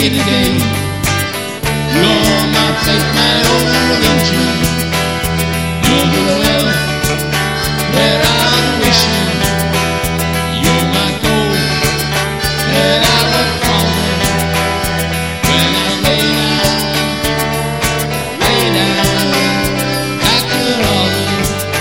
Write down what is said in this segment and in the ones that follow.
day to day. You're my faith, my own religion. You're the well where I'm wishing. You're my goal that I look forward when I lay down at your altar.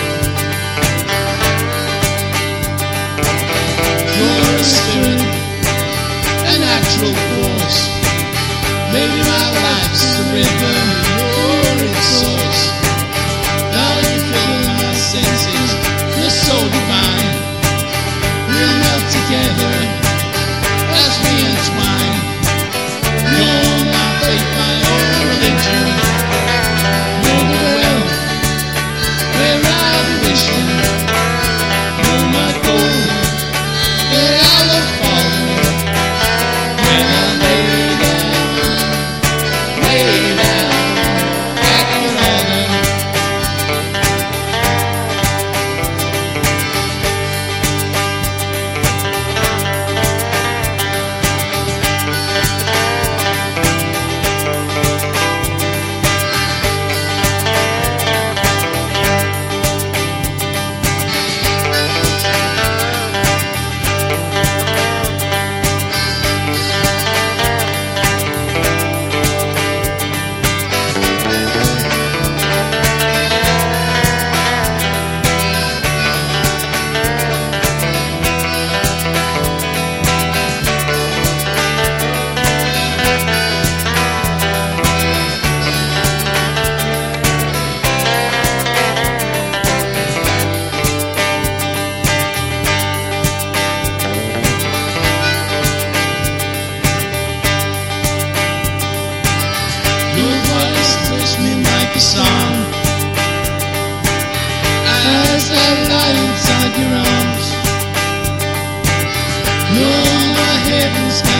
You're a spirit, a natural force. Maybe my life's a river, you're its source. Now you fill my senses, you're so divine. We melt together as we entwine. You're my faith, my own religion. You're the well where I'm wishing. You're my goal that I look forward when I lay down at your altar. Your voice touched me like a song as I lie inside your arms. You're my heaven's